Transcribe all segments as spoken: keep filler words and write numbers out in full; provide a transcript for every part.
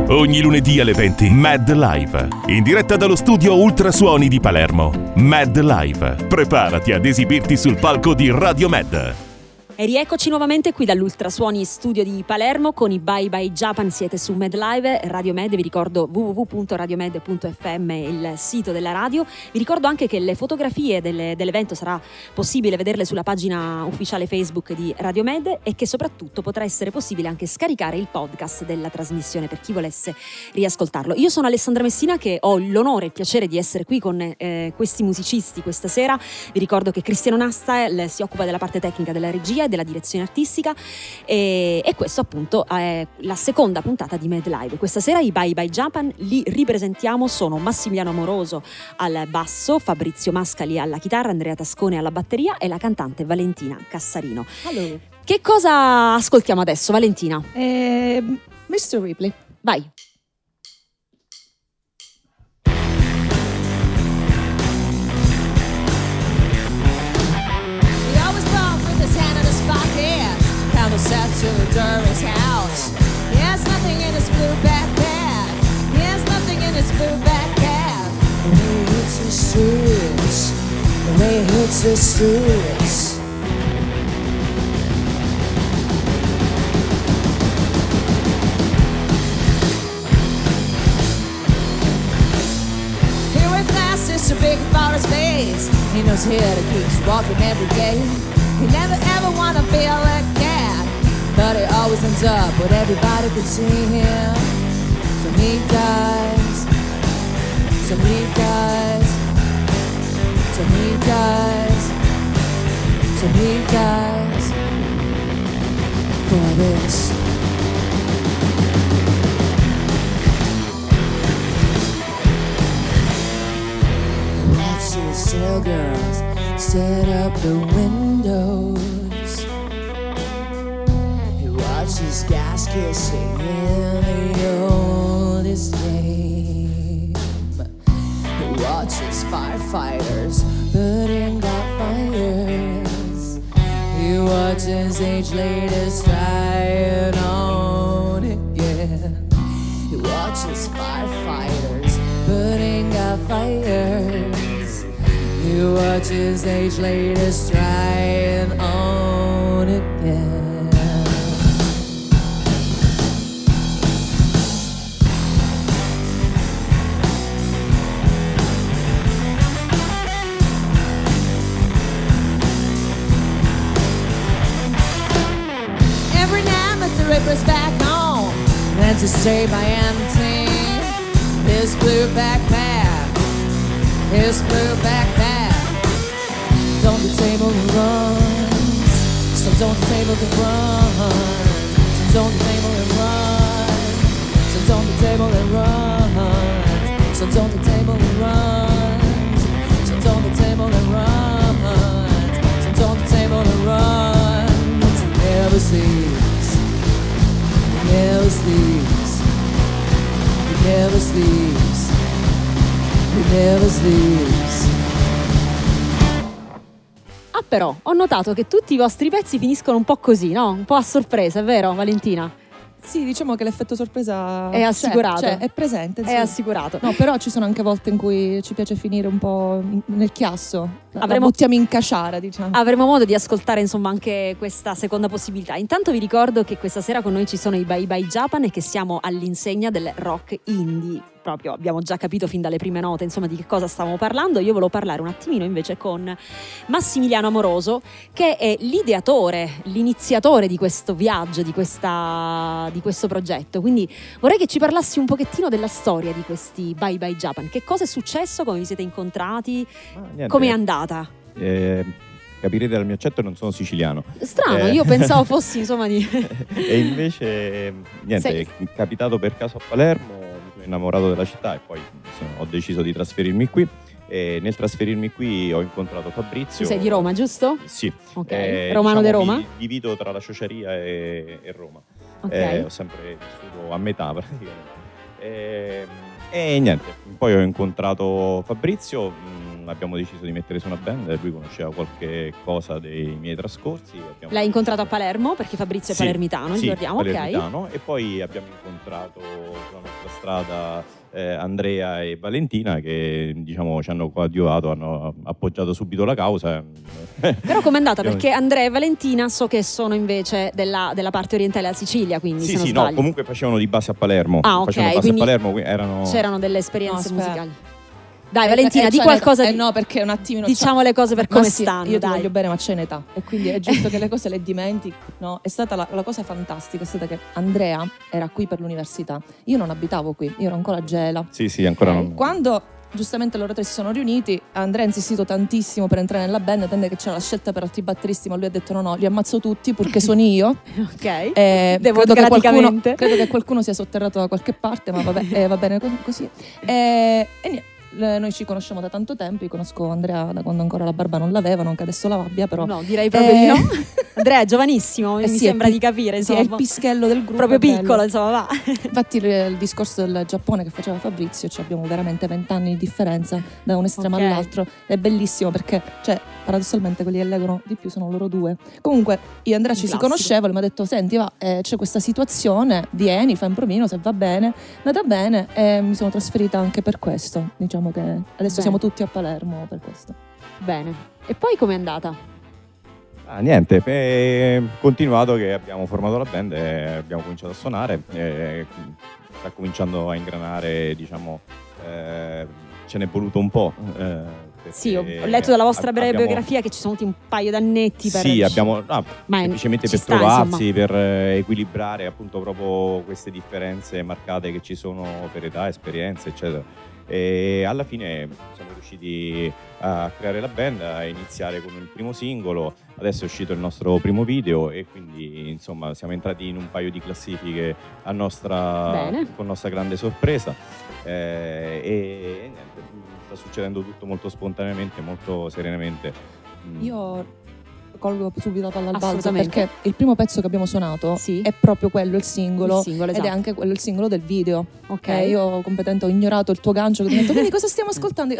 Ogni lunedì alle venti Mad Live, in diretta dallo studio Ultrasuoni di Palermo. Mad Live, preparati ad esibirti sul palco di Radio Mad. E rieccoci nuovamente qui dall'Ultrasuoni Studio di Palermo con i Bye Bye Japan. Siete su Mad Live, Radio Med, vi ricordo w w w punto radiomed punto f m è il sito della radio. Vi ricordo anche che le fotografie delle, dell'evento sarà possibile vederle sulla pagina ufficiale Facebook di Radio Med e che soprattutto potrà essere possibile anche scaricare il podcast della trasmissione per chi volesse riascoltarlo. Io sono Alessandra Messina, che ho l'onore e il piacere di essere qui con eh, questi musicisti questa sera. Vi ricordo che Cristiano Nasta eh, si occupa della parte tecnica della regia e della direzione artistica e, e questo appunto è la seconda puntata di Mad Live. Questa sera i Bye Bye Japan li ripresentiamo, sono Massimiliano Amoroso al basso, Fabrizio Mascali alla chitarra, Andrea Tascone alla batteria e la cantante Valentina Cassarino. Hello. Che cosa ascoltiamo adesso, Valentina? Eh, mister Ripley. Vai. Set to Doris' house. He has nothing in his blue backpack. He has nothing in his blue backpack. The way he hits the streets. The way he hits the streets. He wears glasses so big for his face. He knows here that keeps walking every day. He never ever wanna feel like that, but he always ends up when everybody can see him. So he dies, so he dies, so he dies, so he dies for this. He watches tall girls set up the windows. He watches guys kissing in the oldest game. He watches firefighters putting out fires. He watches age-laters trying on again. He watches firefighters putting out fires. He watches age laters trying on again. Every night Mister Ripper's back home, and to stay by empty his blue backpack, his blue backpack. On the table and runs, stands on the table and runs, stands on the table and runs, stands on the table and runs, stands on the table and runs, stands on the table and runs, stands on the table and runs. He never sleeps, he never sleeps, he never sleeps, he never sleeps. Ah, però ho notato che tutti i vostri pezzi finiscono un po' così, no? Un po' a sorpresa, è vero, Valentina? Sì, diciamo che l'effetto sorpresa è assicurato, c'è, c'è, è presente. È sì. assicurato. No, però ci sono anche volte in cui ci piace finire un po' in- nel chiasso. Avremo- La buttiamo in caciara, diciamo. Avremo modo di ascoltare insomma anche questa seconda possibilità. Intanto vi ricordo che questa sera con noi ci sono i Bye Bye Japan e che siamo all'insegna del rock indie. Proprio abbiamo già capito fin dalle prime note insomma di che cosa stavamo parlando. Io volevo parlare un attimino invece con Massimiliano Amoroso, che è l'ideatore, l'iniziatore di questo viaggio, di questa di questo progetto. Quindi vorrei che ci parlassi un pochettino della storia di questi Bye Bye Japan. Che cosa è successo? Come vi siete incontrati? Ah, Come è andata? Eh, capirete dal mio accento, non sono siciliano. Strano, Eh. io pensavo fossi insomma di... E invece niente, Sei- è capitato per caso a Palermo, mi sono innamorato della città e poi sono- ho deciso di trasferirmi qui. E nel trasferirmi qui ho incontrato Fabrizio. Tu sei di Roma, giusto? Sì. Ok, Eh, romano diciamo, di Roma? vi- Divido tra la Ciociaria e, e Roma. Ok. Eh, ho sempre vissuto a metà praticamente. E, e niente, poi ho incontrato Fabrizio, mh, abbiamo deciso di mettere su una band, lui conosceva qualche cosa dei miei trascorsi. Abbiamo L'hai incontrato a Palermo, perché Fabrizio è Sì, palermitano, sì, ricordiamo, palermitano, ok. e poi abbiamo incontrato sulla nostra strada eh, Andrea e Valentina che diciamo ci hanno coadiuvato, hanno appoggiato subito la causa. Però com'è andata? Perché Andrea e Valentina so che sono invece della, della parte orientale della Sicilia, quindi Sì, se non sì, no, sbaglio. comunque facevano di base a Palermo. Ah, ok, Facevano base quindi a Palermo, qui- erano... c'erano delle esperienze No, aspetta. musicali. Dai Valentina, Eh, di c'è qualcosa un'età. di... Eh no, perché un attimino diciamo le cose per Ma come sì, stanno, io ti dai. voglio bene, ma c'è un'età e quindi è giusto che le cose le dimentichi, no? È stata la, la cosa fantastica è stata che Andrea era qui per l'università. Io non abitavo qui, io ero ancora a Gela. Sì, sì, ancora Ok. non... Quando giustamente loro tre si sono riuniti, Andrea ha insistito tantissimo per entrare nella band, tende che c'era la scelta per altri batteristi, ma lui ha detto no no, li ammazzo tutti purché suoni io. Ok. Eh, credo, che qualcuno, Democraticamente. credo che qualcuno sia sotterrato da qualche parte, ma vabbè, eh, va bene co- così. Eh, e niente, eh, noi ci conosciamo da tanto tempo, io conosco Andrea da quando ancora la barba non l'aveva, non che adesso la abbia, però... No, direi proprio Eh, di no. Andrea è giovanissimo, Eh mi sì, è sembra pi- di capire, Sì, insomma. è il pischello del gruppo. proprio è bello. piccolo, insomma, va. Infatti il, il discorso del Giappone che faceva Fabrizio, cioè abbiamo veramente vent'anni di differenza da un estremo Ok. all'altro, è bellissimo perché, cioè, paradossalmente quelli che leggono di più sono loro due. Comunque io e Andrea ci si Classico. conosceva, lui mi ha detto senti va, eh, c'è questa situazione, vieni, fai un provino se va bene. È andata bene e mi sono trasferita anche per questo, diciamo che adesso Bene. siamo tutti a Palermo per questo. Bene. E poi com'è andata? Ah, niente, è continuato che abbiamo formato la band e abbiamo cominciato a suonare, e sta cominciando a ingranare, diciamo, eh, ce n'è voluto un po'. eh, Sì, ho, perché ho letto dalla vostra ab- breve abbiamo- biografia che ci sono voluti un paio d'annetti per... Sì, abbiamo, no, Ma è- semplicemente ci per sta, trovarsi, insomma. per eh, equilibrare appunto proprio queste differenze marcate che ci sono per età, esperienze, eccetera. E alla fine siamo riusciti a creare la band, a iniziare con il primo singolo, adesso è uscito il nostro primo video e quindi insomma siamo entrati in un paio di classifiche a nostra, Bene. con nostra grande sorpresa. Eh, e, e niente, sta succedendo tutto molto spontaneamente, molto serenamente. Mm. Io colgo subito la palla al balzo Assolutamente. perché il primo pezzo che abbiamo suonato Sì. è proprio quello, il singolo, Il singolo, ed esatto. è anche quello il singolo del video. Ok. Eh, io competente ho ignorato il tuo gancio che ti ho detto quindi cosa stiamo ascoltando.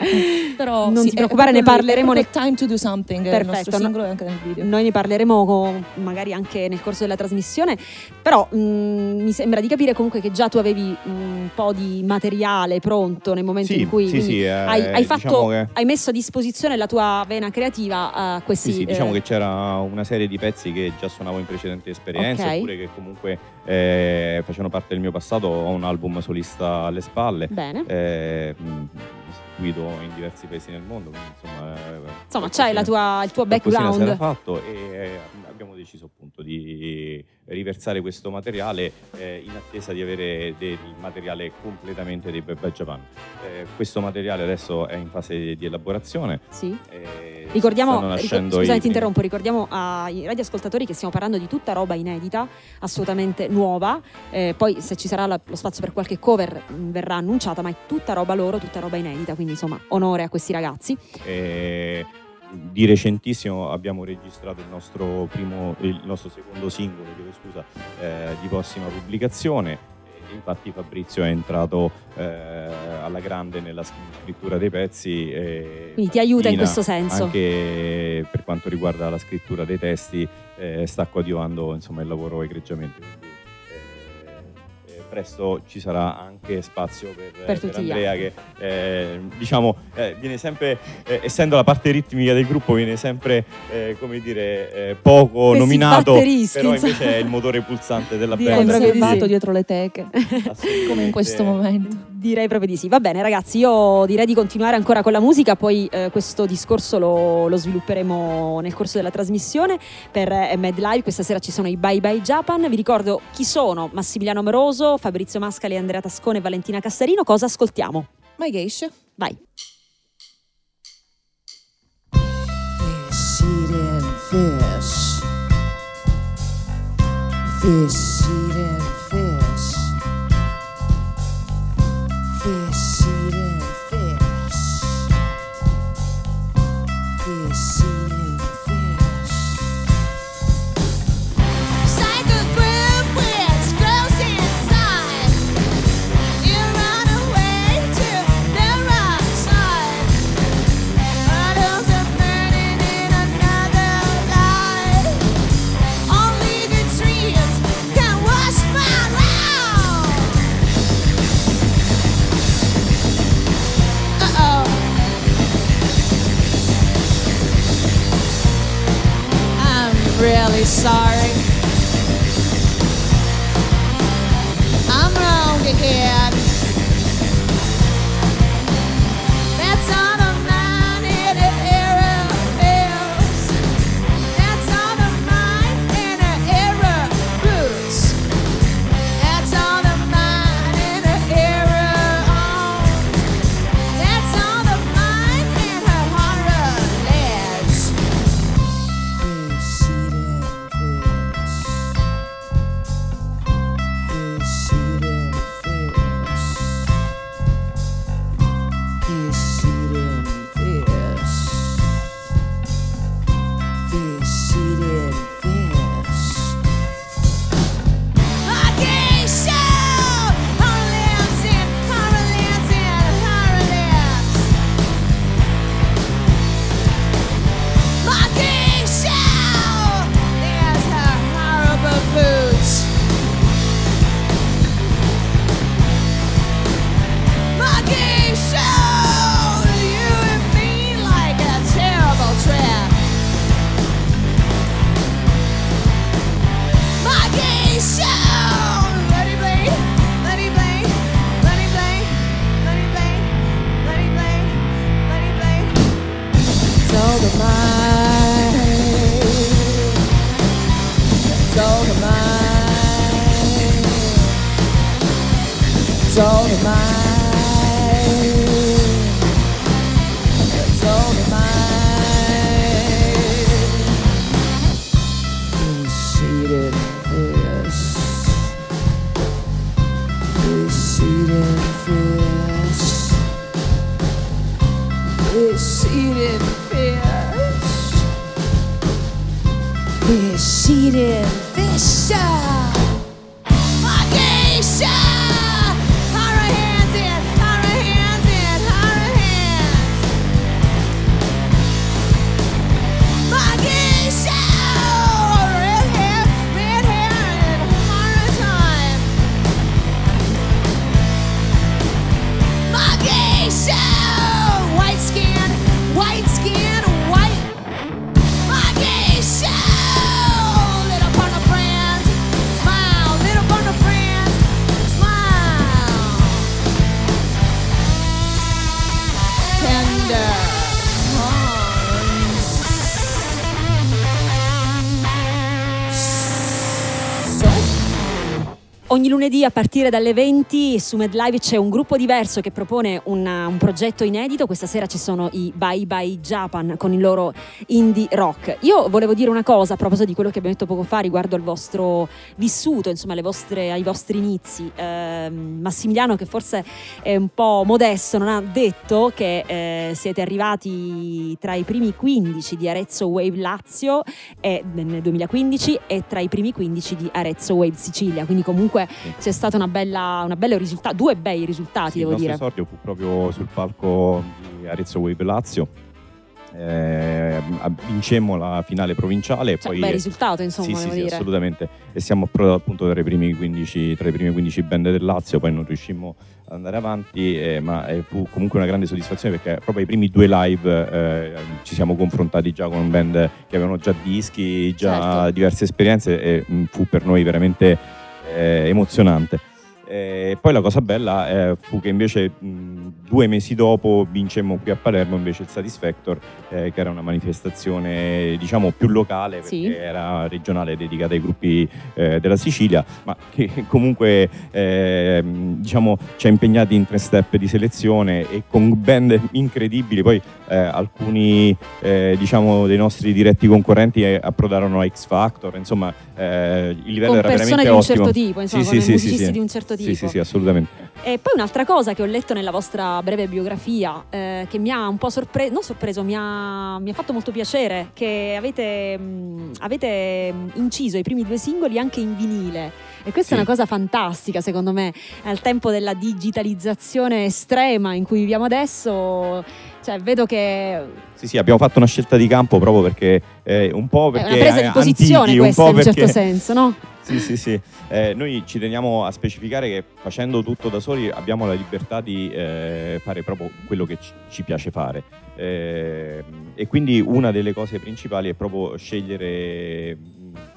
Però Non sì, ti è preoccupare, proprio ne lì, parleremo è nel- proprio Time to do something, è il Perfetto, nostro no- singolo e anche nel video. Noi ne parleremo con- magari anche nel corso della trasmissione, però mh, mi sembra di capire comunque che già tu avevi un po' di materiale pronto nel momento Sì, in cui sì, quindi sì, eh, hai, hai fatto, diciamo che- hai messo a disposizione la tua vena creativa a questi... Sì, sì, diciamo eh, che c'era una serie di pezzi che già suonavo in precedenti esperienze, Ok. oppure che comunque eh, facevano parte del mio passato. Ho un album solista alle spalle, Bene. eh, mh, distribuito in diversi paesi nel mondo, quindi insomma, eh, Insomma, qualcosina- c'hai la tua, il tuo qualcosina si era background. fatto e eh, abbiamo deciso appunto di riversare questo materiale eh, in attesa di avere del materiale completamente dei Bye Bye Japan. Eh, questo materiale adesso è in fase di elaborazione. Sì. eh, Ricordiamo, stanno ricor- nascendo scusami i ti interrompo, ricordiamo ai radioascoltatori che stiamo parlando di tutta roba inedita, assolutamente nuova, eh, poi se ci sarà la- lo spazio per qualche cover mh, verrà annunciata, ma è tutta roba loro, tutta roba inedita, quindi insomma onore a questi ragazzi. Eh, di recentissimo abbiamo registrato il nostro primo, il nostro secondo singolo, chiedo scusa, eh, di prossima pubblicazione. E infatti Fabrizio è entrato eh, alla grande nella scrittura dei pezzi. E Quindi ti aiuta in Valentina, questo senso. Anche per quanto riguarda la scrittura dei testi, eh, sta coadiuvando insomma il lavoro egregiamente. Quindi, eh, eh, presto ci sarà anche spazio per, Per per tutti gli Andrea che eh, diciamo eh, viene sempre eh, essendo la parte ritmica del gruppo viene sempre eh, come dire eh, poco Questi nominato, batteristi, però insomma. invece è il motore pulsante della Direi band. proprio di Conservato sì. dietro le teche, Assolutamente. come in questo momento. Direi proprio di sì. Va bene ragazzi, io direi di continuare ancora con la musica, poi eh, questo discorso lo, lo svilupperemo nel corso della trasmissione per eh, Mad Live. Questa sera ci sono i Bye Bye Japan. Vi ricordo chi sono: Massimiliano Amoroso, Fabrizio Mascali, Andrea Tascone e Valentina Cassarino. Cosa ascoltiamo? My Geisha. Vai. Fish eating fish. Fish eating fish. Fish eating fish. Fish eating fish. Like a group which grows inside. You run away to the right side. sorry. I'm wrong again. That's all of mine in the error bills. That's all of mine in the error boots. That's all of mine in the error arms. That's all of mine in her horror legs. Fish eating fish. Fish eating fish. Fish eating fish. Fish eating fish. Okay, show! Horror lives in, horror lives in, horror lives. Okay, show! There's her horrible boots. Okay, show! You and me like a terrible trap. Okay, show! Let it play, let it play, let it play, let it play, let it play, let it play. It's all of mine. It's all of mine. It's all of mine. It's all of mine. Fish eating fish. Fish eating fish. Fish eating fish. Fish eating fish. Geisha! Horror hands in, horror hands in, horror hands. Geisha! Red hair, red hair, and horror time. Geisha! White skin, white skin, white. Geisha! Little porno friends, smile, little porno friends, smile. Tender arms. So. Ogni lunedì a partire dalle venti su MedLive c'è un gruppo diverso che propone una- un progetto inedito. Questa sera ci sono i Bye Bye Japan con il loro indie rock. Io volevo dire una cosa a proposito di quello che abbiamo detto poco fa riguardo al vostro vissuto, insomma alle vostre- ai vostri inizi. Ehm, Massimiliano, che forse è un po' modesto, non ha detto che eh, siete arrivati tra i primi quindici di Arezzo Wave Lazio e, nel duemilaquindici e tra i primi quindici di Arezzo Wave Sicilia, quindi comunque c'è stata una bella, una bella risultato, due bei risultati, Sì, devo il nostro dire. esordio fu proprio sul palco di Arezzo Wave Lazio. Eh, vincemmo la finale provinciale e Cioè, poi un bel risultato, insomma, sì, sì, devo sì, dire. assolutamente, e siamo pro- appunto tra i primi quindici tra i primi quindici band del Lazio. Poi non riuscimmo ad andare avanti, eh, ma eh, fu comunque una grande soddisfazione, perché proprio ai primi due live eh, ci siamo confrontati già con band che avevano già dischi, già Certo. diverse esperienze, e mh, fu per noi veramente eh, emozionante. E poi la cosa bella eh, fu che invece mh, due mesi dopo vincemmo qui a Palermo invece il Satisfactor, eh, che era una manifestazione diciamo più locale, perché Sì. era regionale, dedicata ai gruppi eh, della Sicilia, ma che comunque eh, diciamo ci ha impegnati in tre step di selezione e con band incredibili. Poi eh, alcuni eh, diciamo dei nostri diretti concorrenti eh, approdarono a X Factor, insomma eh, il livello Con era persone veramente di un ottimo. certo tipo, insomma, Sì, con sì, sì, musicisti sì. di un certo tipo. Sì, sì, sì, assolutamente. E poi un'altra cosa che ho letto nella vostra breve biografia, eh, che mi ha un po' sorpreso, non sorpreso, mi ha, mi ha fatto molto piacere, che avete, mh, avete inciso i primi due singoli anche in vinile. E questa Sì. è una cosa fantastica, secondo me, al tempo della digitalizzazione estrema in cui viviamo adesso. Cioè, vedo che Sì, sì, abbiamo fatto una scelta di campo proprio perché eh, un po' perché è una presa di eh, posizione antichi, questa, un po' in un certo perché senso, no? Sì, sì, sì. Eh, noi ci teniamo a specificare che facendo tutto da soli abbiamo la libertà di eh, fare proprio quello che ci, ci piace fare. Eh, e quindi una delle cose principali è proprio scegliere,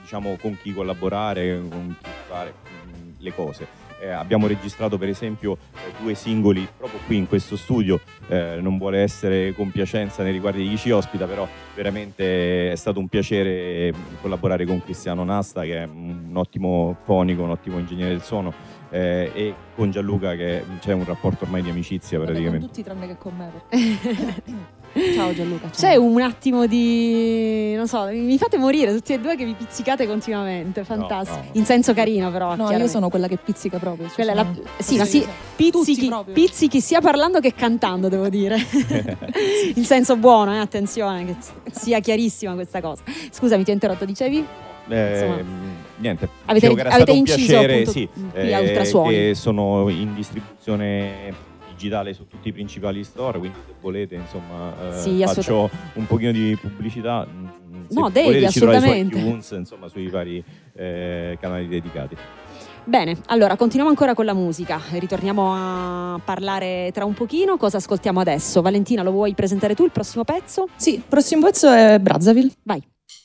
diciamo, con chi collaborare, con chi fare mh, le cose. Eh, abbiamo registrato per esempio eh, due singoli proprio qui in questo studio, eh, non vuole essere compiacenza nei riguardi di chi ci ospita, però veramente è stato un piacere collaborare con Cristiano Nasta, che è un ottimo fonico, un ottimo ingegnere del suono, eh, e con Gianluca, che c'è un rapporto ormai di amicizia praticamente. Con tutti tranne che con me. Perché... Ciao Gianluca. Ciao. C'è un attimo di, non so, mi fate morire tutti e due che vi pizzicate continuamente, fantastico. No, no. In senso carino però. No, io sono quella che pizzica proprio. Quella è la, sono... sì, ma sì, pizzichi, pizzichi sia parlando che cantando, devo dire. In senso buono, eh, attenzione, che sia chiarissima questa cosa. Scusami, ti ho interrotto, dicevi? Eh, niente, avete, che era avete stato un inciso piacere, appunto sì, qui a eh, Ultrasuoni, che sono in distribuzione digitale su tutti i principali store, quindi se volete, insomma, eh, sì, faccio un pochino di pubblicità. Se no, devi, volete, ci trovate assolutamente. su iTunes, insomma, sui vari eh, canali dedicati. Bene, allora continuiamo ancora con la musica, ritorniamo a parlare tra un pochino. Cosa ascoltiamo adesso? Valentina, lo vuoi presentare tu il prossimo pezzo? Sì, il prossimo pezzo è Brazzaville. Vai.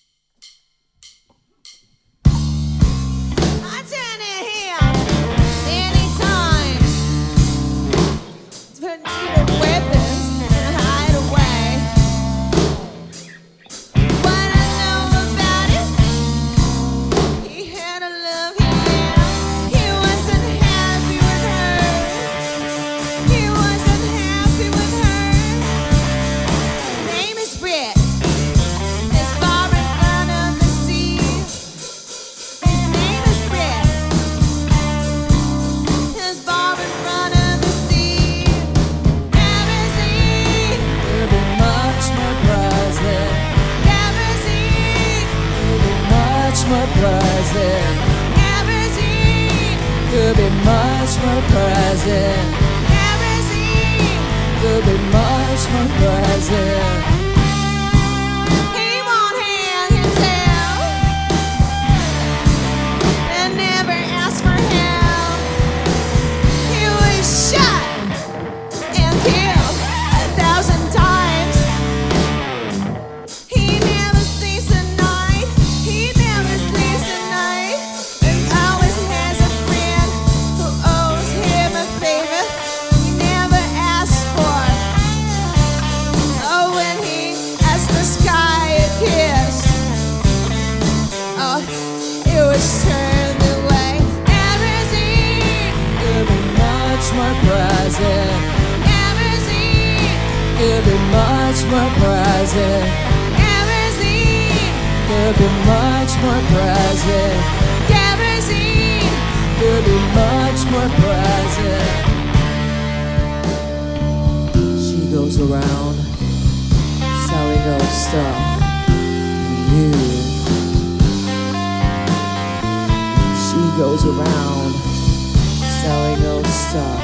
Could be much more present. Never seen. Could be much more present. He won't hand his tail and never ask for help. He was shot and killed a thousand times. He never sleeps at night. He never sleeps at night. And always has a friend who owes him a favor he never asked for. Oh, when he asked the sky a kiss, oh, it was turned away. Never seen. Could be much more present. Never seen. Could be much more present. Never seen. Could be much more present. Never seen. Could be much more present. She goes around selling old stuff. You. She goes around selling old stuff.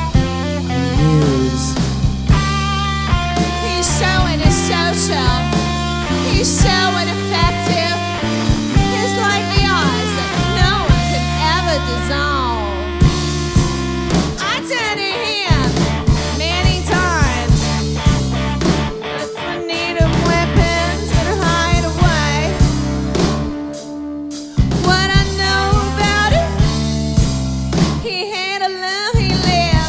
News. He's showing his social. He's showing effective. It's like the odds that no one could ever dissolve. I turned to him many times, but for need of weapons and hide away. What I know about it, he had a love he lived.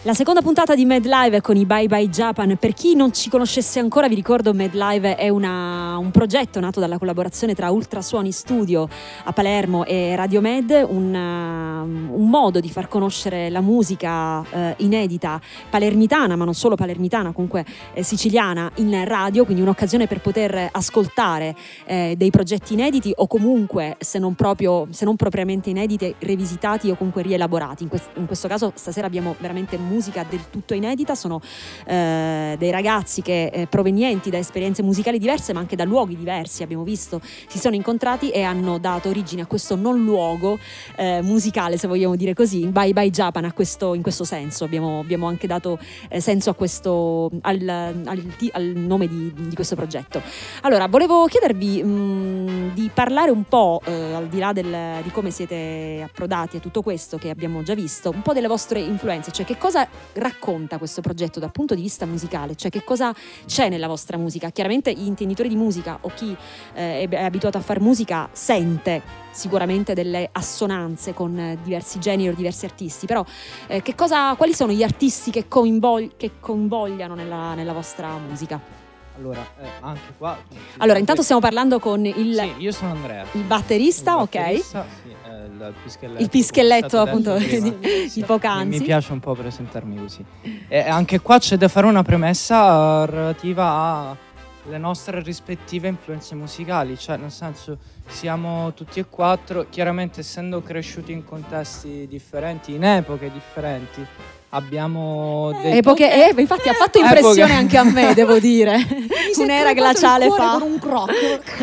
La seconda puntata di Mad Live con i Bye Bye Japan. Per chi non ci conoscesse ancora, vi ricordo, Mad Live è una, un progetto nato dalla collaborazione tra Ultrasuoni Studio a Palermo e Radio Med, un, un modo di far conoscere la musica eh, inedita palermitana, ma non solo palermitana, comunque eh, siciliana, in radio, quindi un'occasione per poter ascoltare eh, dei progetti inediti o comunque, se non proprio, se non propriamente inediti, rivisitati o comunque rielaborati. In, quest- in questo caso stasera abbiamo veramente musica del tutto inedita, sono eh, dei ragazzi che eh, provenienti da esperienze musicali diverse ma anche da luoghi diversi, abbiamo visto, si sono incontrati e hanno dato origine a questo non luogo eh, musicale, se vogliamo dire così. Bye Bye Japan a questo, in questo senso abbiamo, abbiamo anche dato eh, senso a questo, al, al, al nome di, di questo progetto. Allora, volevo chiedervi mh, di parlare un po' eh, al di là del, di come siete approdati a tutto questo che abbiamo già visto, un po' delle vostre influenze, cioè che cosa racconta questo progetto dal punto di vista musicale, cioè che cosa c'è nella vostra musica. Chiaramente gli intenditori di musica o chi eh, è abituato a fare musica sente sicuramente delle assonanze con eh, diversi generi o diversi artisti, però eh, che cosa, quali sono gli artisti che, coinvol- che coinvogliano nella, nella vostra musica? Allora, eh, anche qua... Allora, intanto stiamo parlando con il... Sì, io sono Andrea. Il batterista, il ok. batterista, sì, eh, il pischelletto. Il pischelletto, appunto, di, di poc'anzi. Mi piace un po' presentarmi così. E anche qua c'è da fare una premessa relativa alle nostre rispettive influenze musicali, cioè nel senso siamo tutti e quattro, chiaramente essendo cresciuti in contesti differenti, in epoche differenti, abbiamo dei... Epoche, eh, infatti ha fatto impressione anche a me, devo dire. Un'era glaciale fa. Con un crocco.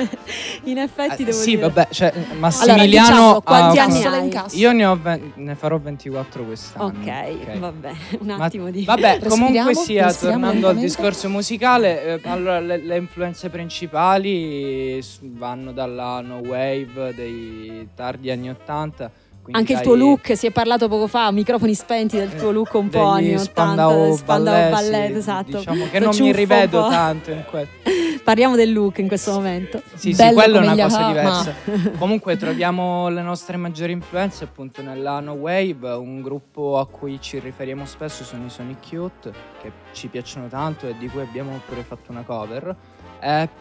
In effetti eh, devo sì, dire. vabbè, cioè Massimiliano... Allora, diciamo, quanti ha- anni Solo hai? in cassa. Io ne, ho ve- ne farò ventiquattro quest'anno. Ok, vabbè, un Ma- attimo di... Vabbè, comunque Respiriamo, sia, respiriamo tornando al lentamente. discorso musicale, eh, allora le, le influenze principali s- vanno dalla no wave dei tardi anni ottanta. quindi Anche il dai- tuo look, si è parlato poco fa, microfoni spenti, del tuo look un po' degli anni ottanta, Spandau Spandau Ballet, Ballet, sì, esatto. diciamo che Lo non ciuffo mi un rivedo po'. tanto in questo. Parliamo del look in questo momento. Sì, sì, Bello quello è come una gli cosa aha, diversa. Comunque troviamo le nostre maggiori influenze appunto nella No Wave, un gruppo a cui ci riferiamo spesso sono i Sonic Youth, che ci piacciono tanto e di cui abbiamo pure fatto una cover. E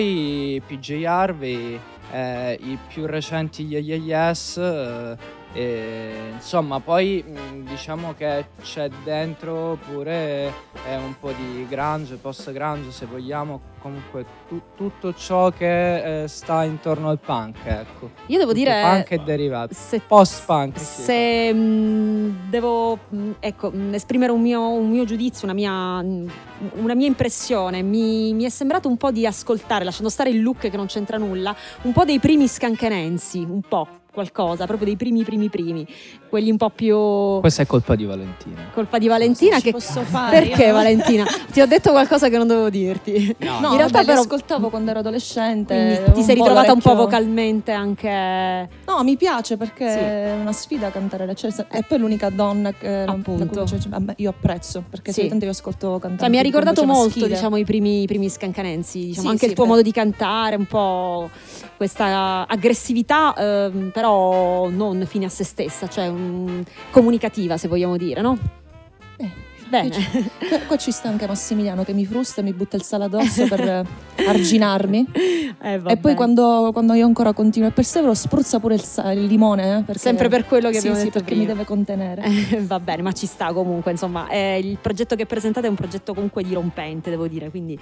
poi P J Harvey, eh, i più recenti Yeah Yeah Yes, eh, e, insomma poi mh, diciamo che c'è dentro pure eh, un po' di grunge, post grunge se vogliamo, comunque tu- tutto ciò che eh, sta intorno al punk, ecco. Io devo Tutto dire... punk e derivato, Se, post punk sì. se mh, devo mh, ecco, mh, esprimere un mio, un mio giudizio, una mia, mh, una mia impressione, mi, mi è sembrato un po' di ascoltare, lasciando stare il look che non c'entra nulla, un po' dei primi Scancanensi, un po' qualcosa, proprio dei primi primi primi, quelli un po' più... Questa è colpa di Valentina. Colpa di Valentina, Ci che posso fare? perché Io- Valentina? Ti ho detto qualcosa che non dovevo dirti. No, No, in realtà vabbè, le però ascoltavo quando ero adolescente. quindi avevo ti sei po' ritrovata un po' l'orecchio- vocalmente anche... No, mi piace perché Sì. è una sfida cantare le cese. E poi l'unica donna che Appunto. cioè, vabbè, io apprezzo perché Sì. sì. tanto io ascolto cantare. Cioè, mi ha ricordato molto, diciamo, i primi, i primi Scancanensi, diciamo, Sì, anche sì, il tuo beh. modo di cantare, un po' questa aggressività, ehm, però non fine a se stessa, cioè un- comunicativa, se vogliamo dire, no? Eh, Bene. Qua, qua ci sta anche Massimiliano che mi frusta e mi butta il sale addosso per eh, arginarmi. Eh, E vabbè. poi quando, quando io ancora continuo e persevero spruzza pure il, sa- il limone. Eh, perché- Sempre per quello che sì, abbiamo sì, detto perché prima. mi deve contenere. Eh, va bene, ma ci sta comunque, insomma, eh, il progetto che presentate è un progetto comunque dirompente, devo dire, quindi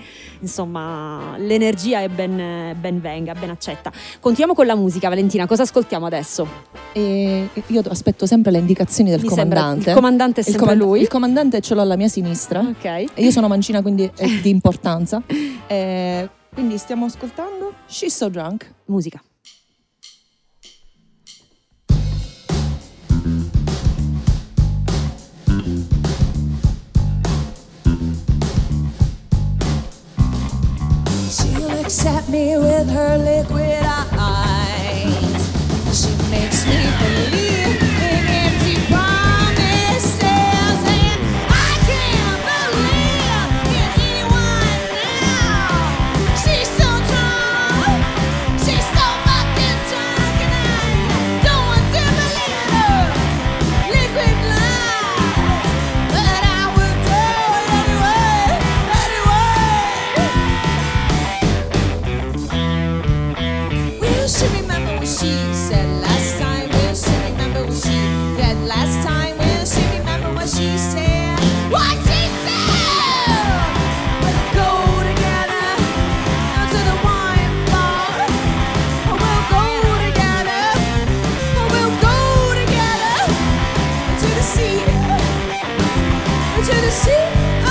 insomma l'energia è ben, ben venga, ben accetta. Continuiamo con la musica, Valentina, cosa ascoltiamo adesso? E io aspetto sempre le indicazioni del Mi sembra- comandante. il comandante è Il sempre comand- lui. Il comandante ce l'ho alla mia sinistra. Ok. E io sono mancina, quindi è di importanza. Eh, quindi stiamo ascoltando She's So Drunk. Musica. She'll accept me with her liquid eyes. She makes me believe in empty promises, and I can't believe in anyone now. She's so drunk, she's so fucking drunk, and I don't want to believe her liquid lies, but I last time? Will she remember what she said? What she said? We'll go together to the wine bar. We'll go together. We'll go together to the sea. To the sea.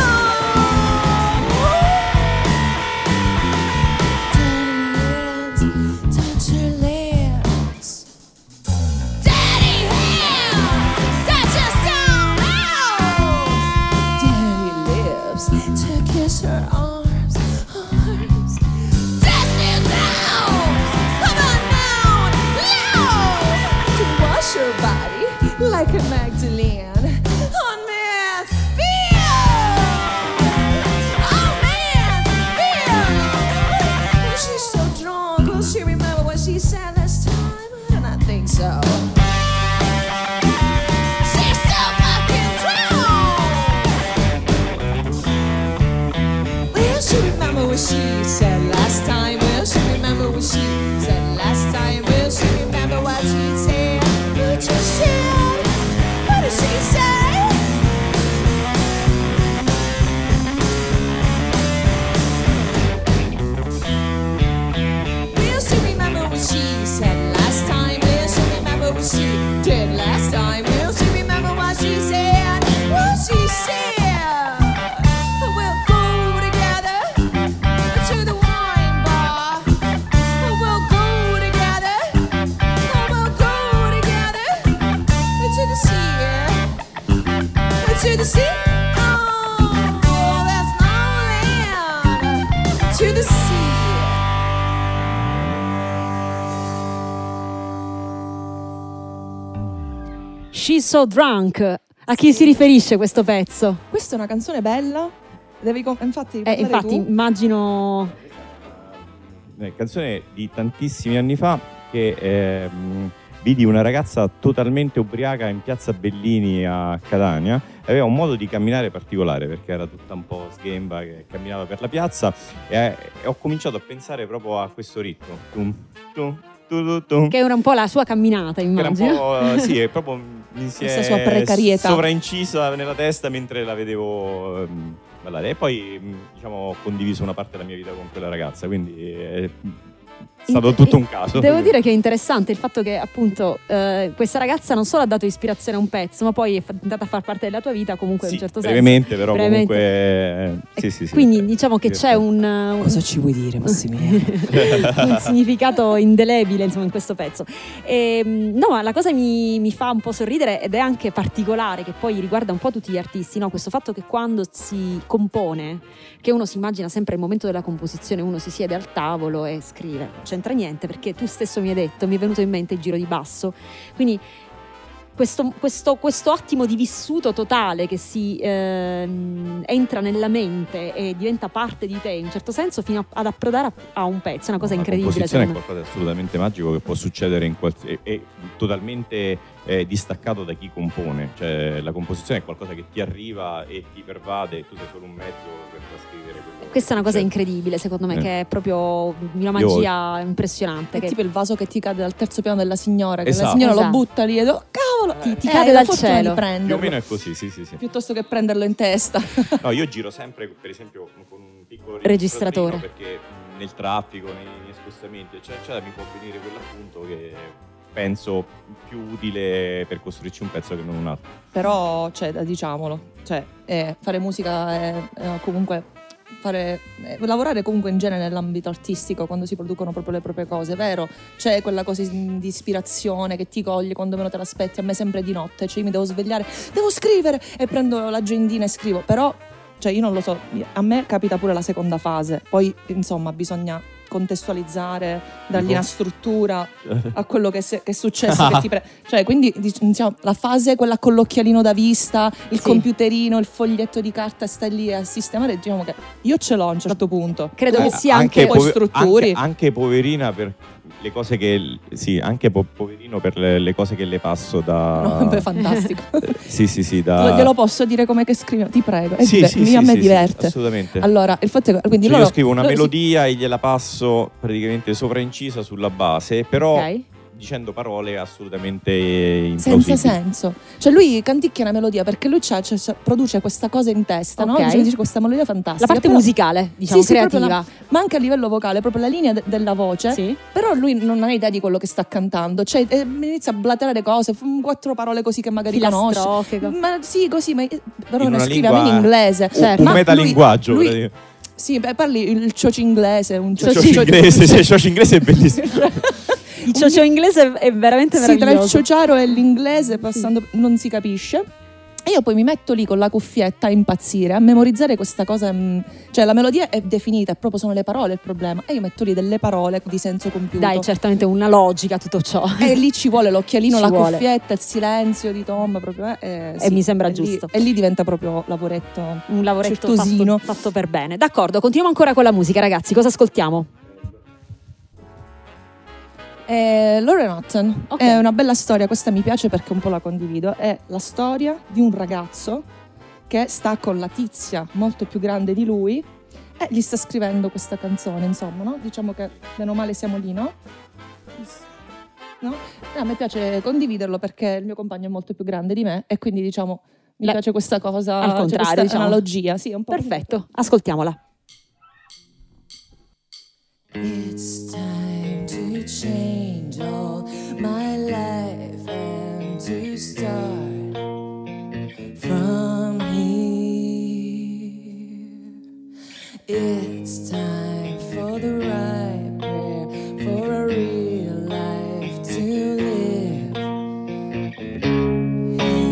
Her arms, arms, dance me down. Come on now, now. To wash her body like a Magdalene. On man's field. Oh man's field. She's so drunk. Will she remember what she said last time? I do not think so. She said last time, will she remember what she said last time? Will she remember what she said? What you said? What did she say? Will she remember what she said last time? Will she remember what she did last time? Will she remember what she said? What she said? To the sea, oh, there's no land. To the sea. She's So Drunk. A chi si riferisce questo pezzo? Questa è una canzone bella. Devi com- infatti, eh, infatti tu. immagino. Una canzone di tantissimi anni fa che ehm, vidi una ragazza totalmente ubriaca in piazza Bellini a Catania. Aveva un modo di camminare particolare perché era tutta un po' sghemba che camminava per la piazza e, e ho cominciato a pensare proprio a questo ritmo. Tum, tum, tum, tum. Che era un po' la sua camminata, immagino. Era un po', sì, è proprio mi si questa è sua precarietà sovraincisa nella testa mentre la vedevo um, ballare. E poi diciamo ho condiviso una parte della mia vita con quella ragazza, quindi è stato tutto un caso. Devo dire che è interessante il fatto che appunto eh, questa ragazza non solo ha dato ispirazione a un pezzo, ma poi è andata a far parte della tua vita comunque sì, in un certo brevemente, senso. però brevemente comunque eh, sì, sì, sì, quindi sì, diciamo che sì, c'è sì. un, un cosa ci vuoi dire, Massimiliano? un significato indelebile insomma in questo pezzo. E, no, ma la cosa mi, mi fa un po' sorridere ed è anche particolare, che poi riguarda un po' tutti gli artisti, no? Questo fatto che quando si compone, che uno si immagina sempre il momento della composizione, uno si siede al tavolo e scrive, non c'entra niente perché tu stesso mi hai detto, mi è venuto in mente il giro di basso, quindi questo, questo, questo attimo di vissuto totale che si ehm, entra nella mente e diventa parte di te in un certo senso fino a, ad approdare a, a un pezzo, è una cosa incredibile. La composizione è secondo me. qualcosa di assolutamente magico che può succedere in qualsiasi, è, è totalmente eh, distaccato da chi compone, cioè la composizione è qualcosa che ti arriva e ti pervade, tu sei solo un mezzo per trascrivere quello. Questa è una cosa cioè, incredibile secondo me, eh. che è proprio una magia impressionante. È che... tipo il vaso che ti cade dal terzo piano della signora, che Esatto. la signora Esatto. lo butta lì e do, cavolo, ti, ti eh, cade hai dal la fortuna cielo. di prenderlo. Più o meno è così, sì, sì, sì. Piuttosto che prenderlo in testa. No, io giro sempre, per esempio, con un piccolo Registratore. perché nel traffico, nei miei spostamenti, eccetera, eccetera, mi può venire quell'appunto che penso più utile per costruirci un pezzo che non un altro. Però, cioè, diciamolo, cioè, eh, fare musica è, è comunque fare eh, lavorare comunque in genere nell'ambito artistico quando si producono proprio le proprie cose, vero? C'è quella cosa di ispirazione che ti coglie quando meno te l'aspetti. A me sempre di notte, cioè io mi devo svegliare, devo scrivere e prendo l'agendina e scrivo, però cioè io non lo so, a me capita pure la seconda fase, poi insomma bisogna contestualizzare, dargli una struttura a quello che, se, che è successo che ti pre- cioè quindi diciamo la fase quella con l'occhialino da vista, il Sì. computerino, il foglietto di carta e stai lì a sistemare, diciamo che io ce l'ho a un certo punto. Credo Tu che sia anche, poi strutturi. Anche, anche poverina per le cose che sì, anche po- poverino per le, le cose che le passo da No, beh, fantastico. sì, sì, sì, da Glielo posso dire come che scrivo, ti prego. È Sì, diver- sì, sì, a me sì, diverte. sì, assolutamente. Allora, il fatto è che quindi Cioè, loro, io scrivo una loro si- melodia e gliela passo praticamente sovraincisa sulla base, però Ok. dicendo parole assolutamente implausibili. Senza senso. Cioè lui canticchia una melodia perché lui c'ha, c'ha, c'ha- produce questa cosa in testa, no? Ok. Dice, dice questa melodia fantastica. La parte però- musicale, diciamo, Sì, sì, proprio creativa. la- ma anche a livello vocale, proprio la linea de- della voce. Sì. Però lui non ha idea di quello che sta cantando. Cioè eh, inizia a blaterare cose, f- quattro parole così che magari conosce. Filastrocche, co- Ma sì, così, ma però In ne una scrive lingua- in inglese. Certo. Un Ma metalinguaggio. lui- praticamente. Sì, beh, parli il cioci inglese, un Il cioci ciocio inglese, cioè, il ciocio inglese è bellissimo. Il ciocio inglese è veramente Sì, tra il meraviglioso. ciociaro e l'inglese passando non si capisce. E io poi mi metto lì con la cuffietta a impazzire, a memorizzare questa cosa. mh, Cioè la melodia è definita, è proprio sono le parole il problema. E io metto lì delle parole di senso compiuto. Dai, certamente una logica tutto ciò. E lì ci vuole l'occhialino, Ci la vuole. cuffietta, il silenzio di Tom, proprio, eh, eh, E mi sembra e lì- giusto. e lì diventa proprio lavoretto. Un lavoretto certosino. fatto, fatto per bene. D'accordo, continuiamo ancora con la musica, ragazzi. Cosa ascoltiamo? Eh, Lauren Hutton Ok. è una bella storia, questa mi piace perché un po' la condivido. È la storia di un ragazzo che sta con la tizia molto più grande di lui e gli sta scrivendo questa canzone, insomma, no? Diciamo che bene o male siamo lì, no? No? Eh, a me piace condividerlo perché il mio compagno è molto più grande di me e quindi diciamo mi La- piace questa cosa, al cioè, contrario, questa diciamo. analogia, sì, è un po'. Perfetto, ascoltiamola. It's time to change all my life and to start from here. It's time for the right prayer, for a real life to live here.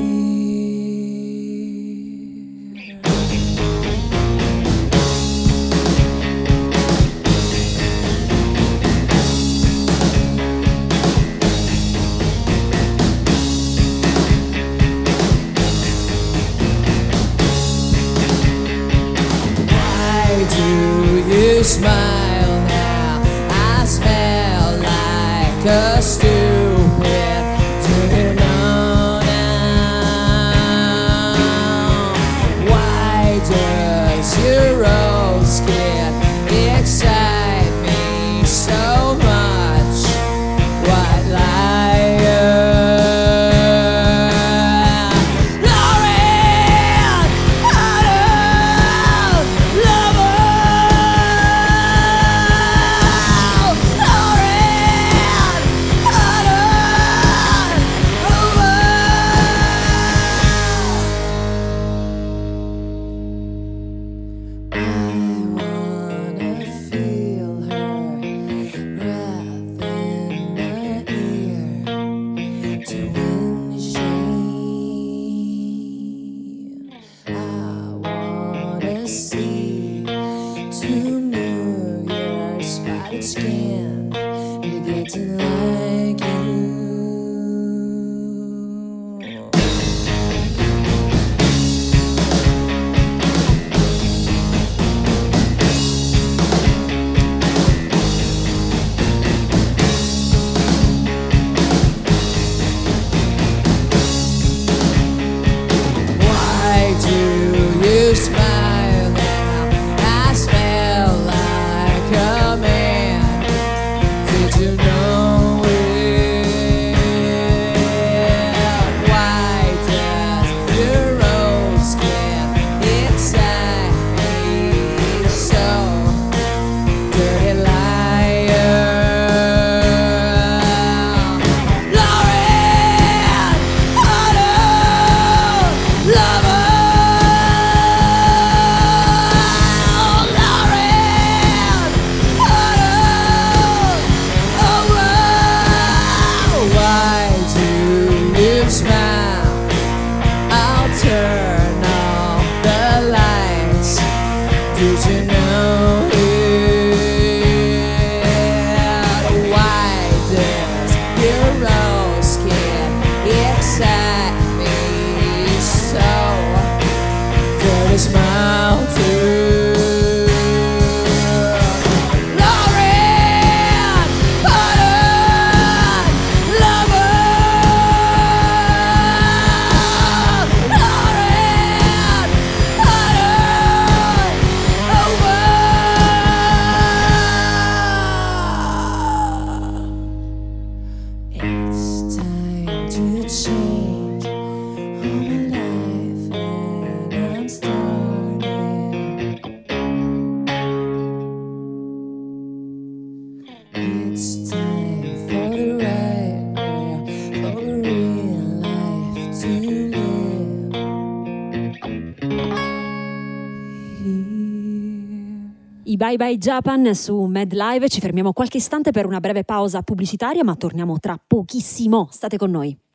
Why do you smile now? I smell like a stupid. Do you know now? Why does your old skin excite me so much? White liar. Lauren, I don't love her. I Bye Bye Japan su Mad Live, ci fermiamo qualche istante per una breve pausa pubblicitaria, ma torniamo tra pochissimo, state con noi.